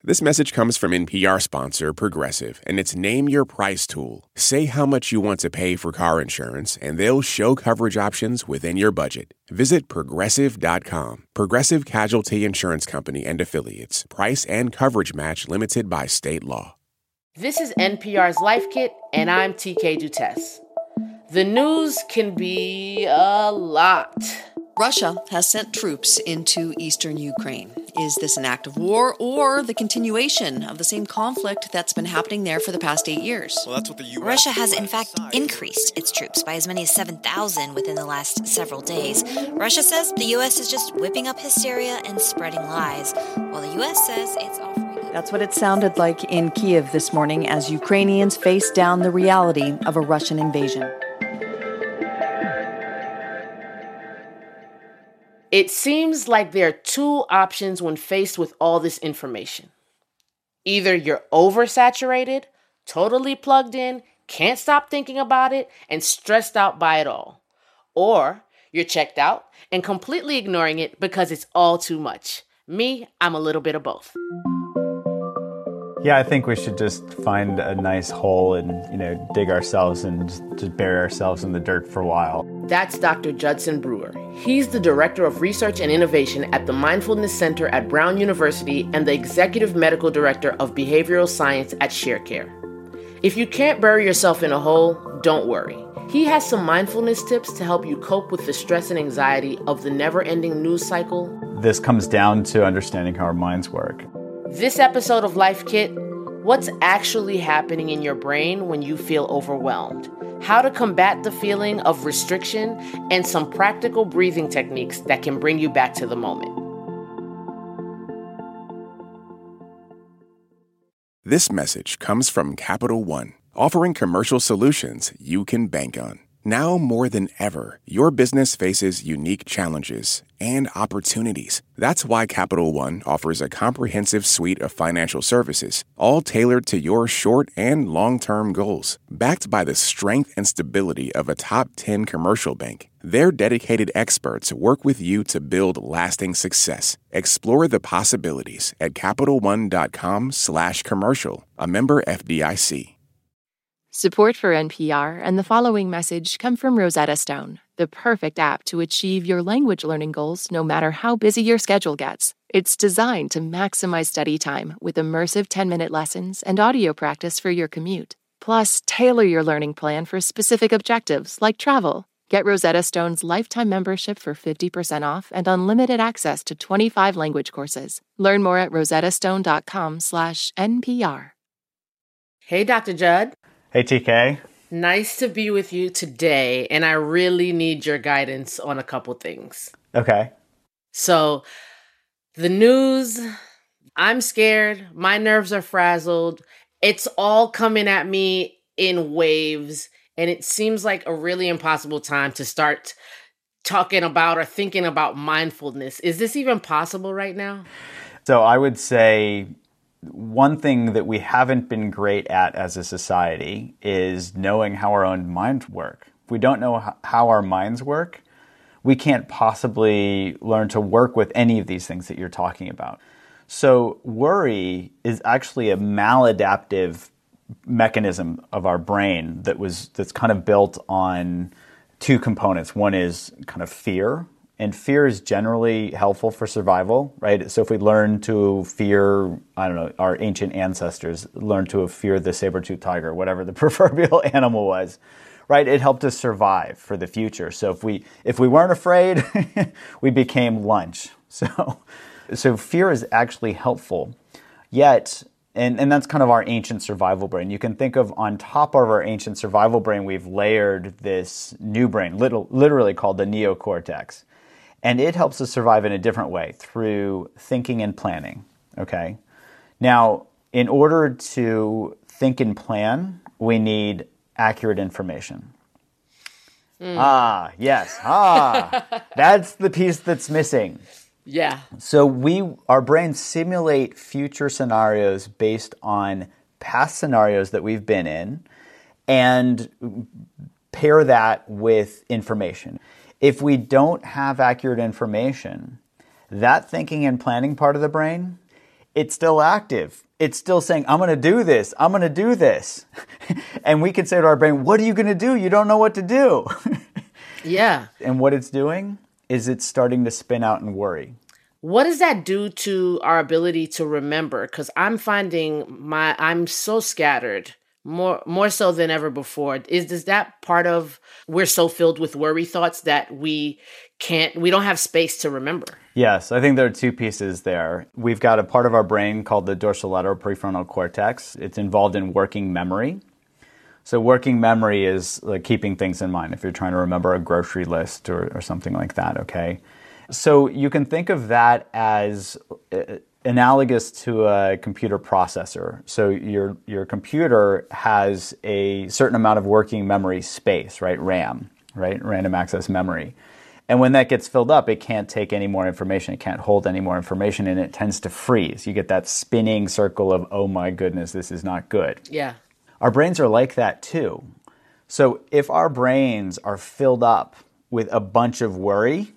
This message comes from NPR sponsor Progressive, and it's Name Your Price tool. Say how much you want to pay for car insurance, and they'll show coverage options within your budget. Visit Progressive.com. Progressive Casualty Insurance Company and Affiliates. Price and coverage match limited by state law. This is NPR's Life Kit, and I'm TK Dutess. The news can be a lot. Russia has sent troops into eastern Ukraine. Is this an act of war or the continuation of the same conflict that's been happening there for the past 8 years? Well, that's what the US Russia has, in fact, increased its troops by as many as 7,000 within the last several days. Russia says the U.S. is just whipping up hysteria and spreading lies, while the U.S. says it's offering... That's what it sounded like in Kyiv this morning as Ukrainians face down the reality of a Russian invasion. It seems like there are two options when faced with all this information. Either you're oversaturated, totally plugged in, can't stop thinking about it, and stressed out by it all. Or you're checked out and completely ignoring it because it's all too much. Me, I'm a little bit of both. Yeah, I think we should just find a nice hole and, dig ourselves and just bury ourselves in the dirt for a while. That's Dr. Judson Brewer. He's the Director of Research and Innovation at the Mindfulness Center at Brown University and the Executive Medical Director of Behavioral Science at Sharecare. If you can't bury yourself in a hole, don't worry. He has some mindfulness tips to help you cope with the stress and anxiety of the never-ending news cycle. This comes down to understanding how our minds work. This episode of Life Kit, what's actually happening in your brain when you feel overwhelmed? How to combat the feeling of restriction, and some practical breathing techniques that can bring you back to the moment. This message comes from Capital One, offering commercial solutions you can bank on. Now more than ever, your business faces unique challenges and opportunities. That's why Capital One offers a comprehensive suite of financial services, all tailored to your short and long-term goals. Backed by the strength and stability of a top 10 commercial bank, their dedicated experts work with you to build lasting success. Explore the possibilities at CapitalOne.com/commercial, a member FDIC. Support for NPR and the following message come from Rosetta Stone, the perfect app to achieve your language learning goals no matter how busy your schedule gets. It's designed to maximize study time with immersive 10-minute lessons and audio practice for your commute. Plus, tailor your learning plan for specific objectives like travel. Get Rosetta Stone's lifetime membership for 50% off and unlimited access to 25 language courses. Learn more at rosettastone.com/NPR. Hey, Dr. Judd. Hey, TK. Nice to be with you today, and I really need your guidance on a couple things. Okay. So, the news, I'm scared. My nerves are frazzled. It's all coming at me in waves, and it seems like a really impossible time to start talking about or thinking about mindfulness. Is this even possible right now? So I would say one thing that we haven't been great at as a society is knowing how our own minds work. If we don't know how our minds work, we can't possibly learn to work with any of these things that you're talking about. So worry is actually a maladaptive mechanism of our brain that's kind of built on two components. One is kind of fear. And fear is generally helpful for survival, right? So if we learn to fear, our ancient ancestors learned to fear the saber-toothed tiger, whatever the proverbial animal was, right? It helped us survive for the future. So if we weren't afraid, we became lunch. So fear is actually helpful. Yet, and that's kind of our ancient survival brain. You can think of on top of our ancient survival brain, we've layered this new brain, literally called the neocortex. And it helps us survive in a different way through thinking and planning, okay? Now, in order to think and plan, we need accurate information. Yes. That's the piece that's missing. Yeah. So our brains simulate future scenarios based on past scenarios that we've been in and pair that with information. If we don't have accurate information, that thinking and planning part of the brain it's still active. It's still saying, I'm going to do this. I'm going to do this. And we can say to our brain, what are you going to do? You don't know what to do. Yeah. And what it's doing is it's starting to spin out and worry. What does that do to our ability to remember? Because I'm finding I'm so scattered, more so than ever before. Is that part of we're so filled with worry thoughts that we don't have space to remember? Yes, I think there are two pieces there. We've got a part of our brain called the dorsolateral prefrontal cortex. It's involved in working memory. So working memory is like keeping things in mind if you're trying to remember a grocery list or something like that, okay? So you can think of that as analogous to a computer processor. So your computer has a certain amount of working memory space, right? RAM, right? Random access memory. And when that gets filled up, it can't take any more information. It can't hold any more information, and it tends to freeze. You get that spinning circle of, oh my goodness, this is not good. Yeah. Our brains are like that too. So if our brains are filled up with a bunch of worry,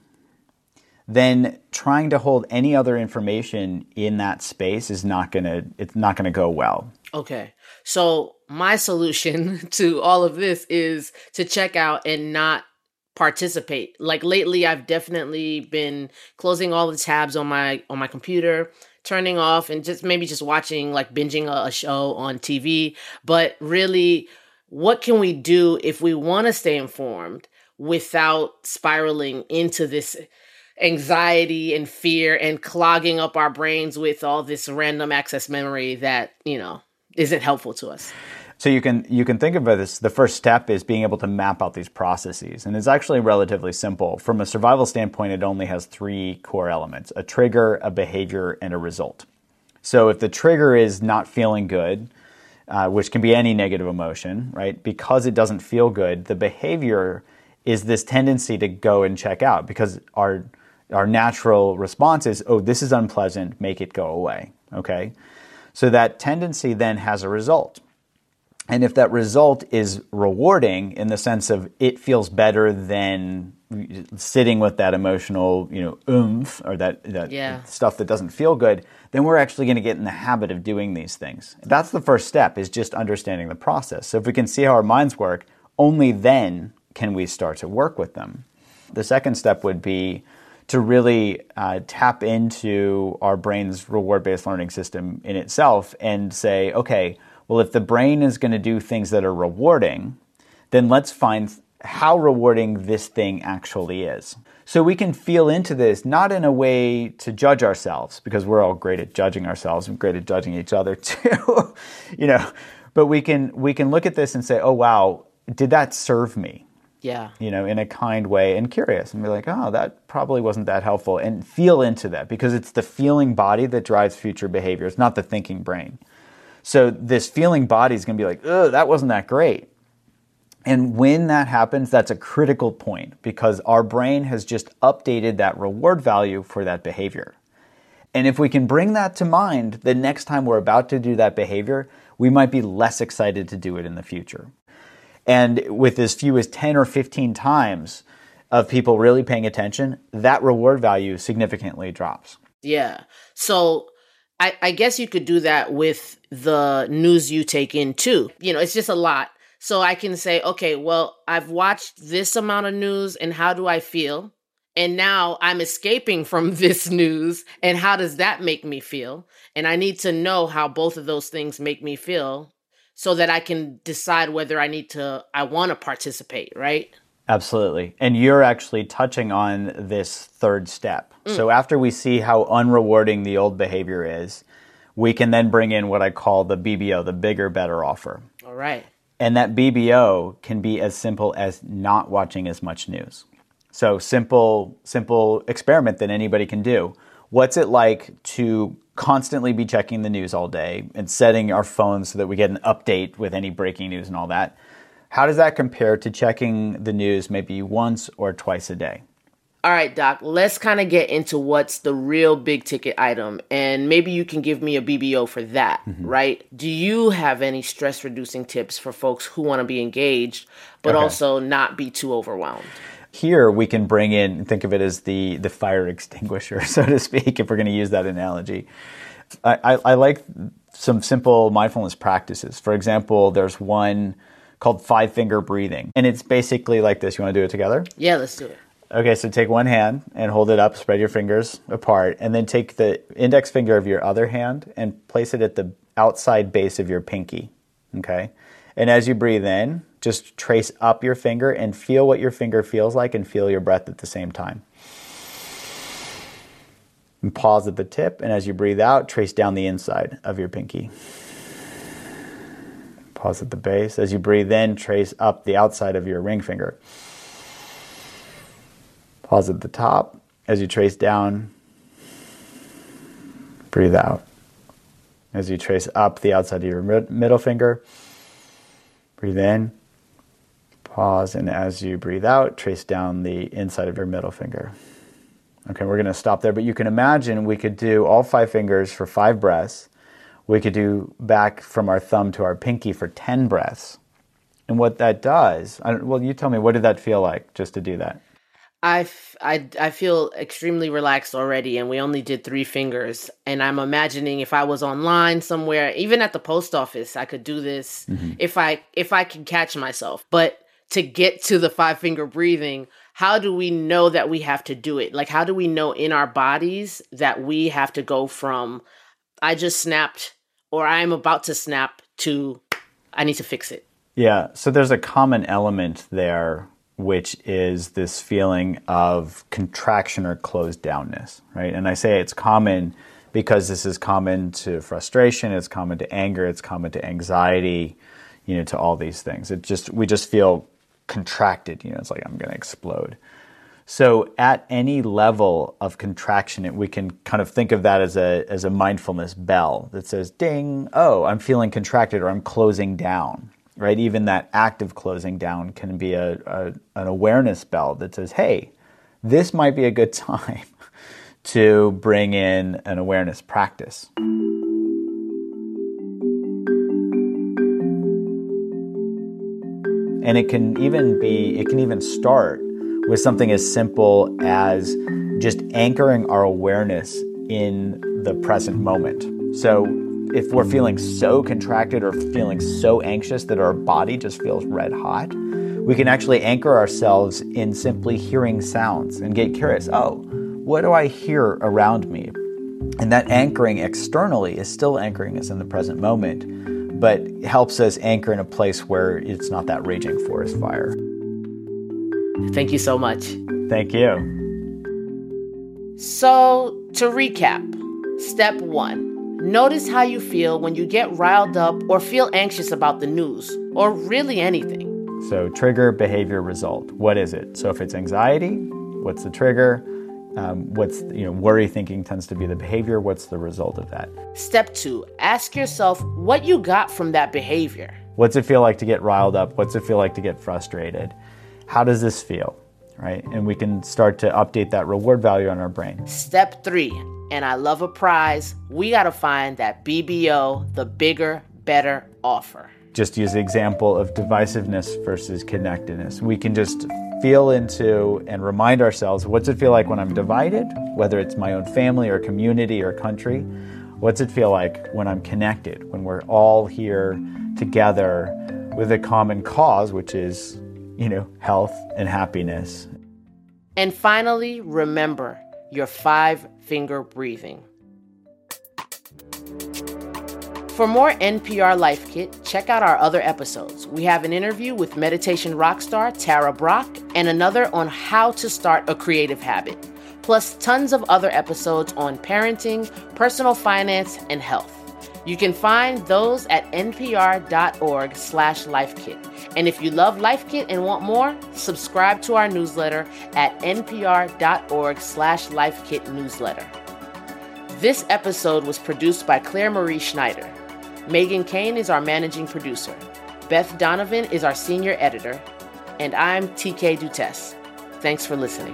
then trying to hold any other information in that space is not gonna go well. Okay. So my solution to all of this is to check out and not participate. Like lately, I've definitely been closing all the tabs on my computer, turning off, and just watching, like binging a show on TV. But really, what can we do if we want to stay informed without spiraling into this anxiety and fear and clogging up our brains with all this random access memory that, isn't helpful to us? So you can think of this, the first step is being able to map out these processes. And it's actually relatively simple. From a survival standpoint, it only has three core elements: a trigger, a behavior, and a result. So if the trigger is not feeling good, which can be any negative emotion, right? Because it doesn't feel good, the behavior is this tendency to go and check out, because our natural response is, oh, this is unpleasant, make it go away, okay? So that tendency then has a result. And if that result is rewarding in the sense of it feels better than sitting with that emotional, oomph, or that stuff that doesn't feel good, then we're actually going to get in the habit of doing these things. That's the first step, is just understanding the process. So if we can see how our minds work, only then can we start to work with them. The second step would be to really tap into our brain's reward-based learning system in itself and say, okay, well, if the brain is going to do things that are rewarding, then let's find how rewarding this thing actually is. So we can feel into this, not in a way to judge ourselves, because we're all great at judging ourselves and great at judging each other too, but we can look at this and say, oh, wow, did that serve me? Yeah. In a kind way, and curious, and be like, oh, that probably wasn't that helpful, and feel into that, because it's the feeling body that drives future behavior. It's not the thinking brain. So this feeling body is going to be like, oh, that wasn't that great. And when that happens, that's a critical point, because our brain has just updated that reward value for that behavior. And if we can bring that to mind the next time we're about to do that behavior, we might be less excited to do it in the future. And with as few as 10 or 15 times of people really paying attention, that reward value significantly drops. Yeah. So I guess you could do that with the news you take in too. It's just a lot. So I can say, okay, well, I've watched this amount of news, and how do I feel? And now I'm escaping from this news, and how does that make me feel? And I need to know how both of those things make me feel so that I can decide whether I want to participate, right? Absolutely. And you're actually touching on this third step. So after we see how unrewarding the old behavior is, we can then bring in what I call the BBO, the bigger, better offer. All right. And that BBO can be as simple as not watching as much news. So simple experiment that anybody can do. What's it like to constantly be checking the news all day and setting our phones so that we get an update with any breaking news and all that? How does that compare to checking the news maybe once or twice a day? All right, Doc, let's kind of get into what's the real big ticket item, and maybe you can give me a BBO for that, right? Do you have any stress reducing tips for folks who want to be engaged, but also not be too overwhelmed? Here we can bring in, think of it as the fire extinguisher, so to speak, if we're going to use that analogy. I like some simple mindfulness practices. For example, there's one called 5-finger breathing. And it's basically like this. You want to do it together? Yeah, let's do it. Okay, so take one hand and hold it up, spread your fingers apart, and then take the index finger of your other hand and place it at the outside base of your pinky, okay? And as you breathe in, just trace up your finger and feel what your finger feels like and feel your breath at the same time. And pause at the tip, and as you breathe out, trace down the inside of your pinky. Pause at the base. As you breathe in, trace up the outside of your ring finger. Pause at the top. As you trace down, breathe out. As you trace up the outside of your middle finger, breathe in, pause, and as you breathe out, trace down the inside of your middle finger. Okay, we're going to stop there, but you can imagine we could do all 5 fingers for 5 breaths. We could do back from our thumb to our pinky for 10 breaths. And what that does, well, you tell me, what did that feel like just to do that? I feel extremely relaxed already, and we only did 3 fingers. And I'm imagining if I was online somewhere, even at the post office, I could do this if I can catch myself. But to get to the 5-finger breathing, how do we know that we have to do it? Like, how do we know in our bodies that we have to go from I just snapped or I'm about to snap to I need to fix it? Yeah, so there's a common element there, which is this feeling of contraction or closed downness, right? And I say it's common because this is common to frustration, it's common to anger, it's common to anxiety, to all these things. We just feel contracted, it's like I'm going to explode. So at any level of contraction, we can kind of think of that as a mindfulness bell that says, ding, oh, I'm feeling contracted or I'm closing down. Right, even that act of closing down can be an awareness bell that says, hey, this might be a good time to bring in an awareness practice. And it can even start with something as simple as just anchoring our awareness in the present moment. So if we're feeling so contracted or feeling so anxious that our body just feels red hot, we can actually anchor ourselves in simply hearing sounds and get curious. Oh, what do I hear around me? And that anchoring externally is still anchoring us in the present moment, but helps us anchor in a place where it's not that raging forest fire. Thank you so much. Thank you. So, to recap, step 1. Notice how you feel when you get riled up or feel anxious about the news, or really anything. So trigger, behavior, result. What is it? So if it's anxiety, what's the trigger? Worry thinking tends to be the behavior. What's the result of that? Step 2, ask yourself what you got from that behavior. What's it feel like to get riled up? What's it feel like to get frustrated? How does this feel? Right? And we can start to update that reward value on our brain. Step 3, and I love a prize, we got to find that BBO, the bigger, better offer. Just use the example of divisiveness versus connectedness. We can just feel into and remind ourselves, what's it feel like when I'm divided, whether it's my own family or community or country? What's it feel like when I'm connected, when we're all here together with a common cause, which is, health and happiness. And finally, remember your 5-finger breathing. For more NPR Life Kit, check out our other episodes. We have an interview with meditation rock star Tara Brach and another on how to start a creative habit, plus tons of other episodes on parenting, personal finance, and health. You can find those at npr.org/lifekit. And if you love Life Kit and want more, subscribe to our newsletter at npr.org/lifekit newsletter. This episode was produced by Claire Marie Schneider. Megan Kane is our managing producer. Beth Donovan is our senior editor. And I'm TK Dutes. Thanks for listening.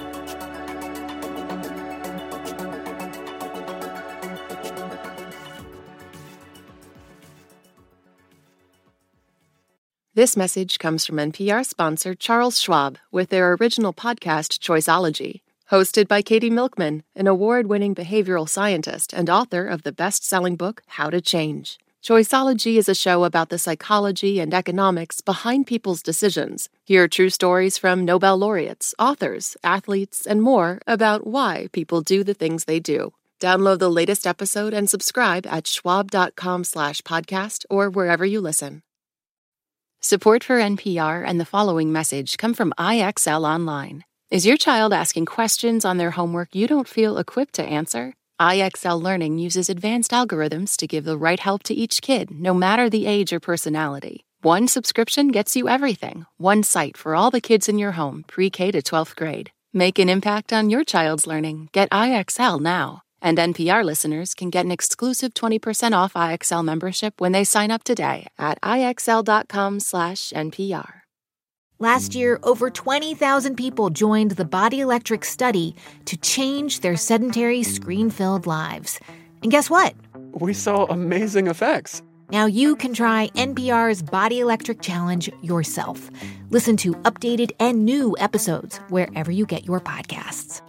This message comes from NPR sponsor Charles Schwab with their original podcast, Choiceology. Hosted by Katie Milkman, an award-winning behavioral scientist and author of the best-selling book, How to Change. Choiceology is a show about the psychology and economics behind people's decisions. Hear true stories from Nobel laureates, authors, athletes, and more about why people do the things they do. Download the latest episode and subscribe at schwab.com/podcast or wherever you listen. Support for NPR and the following message come from IXL Online. Is your child asking questions on their homework you don't feel equipped to answer? IXL Learning uses advanced algorithms to give the right help to each kid, no matter the age or personality. One subscription gets you everything. One site for all the kids in your home, pre-K to 12th grade. Make an impact on your child's learning. Get IXL now. And NPR listeners can get an exclusive 20% off IXL membership when they sign up today at IXL.com/NPR. Last year, over 20,000 people joined the Body Electric study to change their sedentary, screen-filled lives. And guess what? We saw amazing effects. Now you can try NPR's Body Electric Challenge yourself. Listen to updated and new episodes wherever you get your podcasts.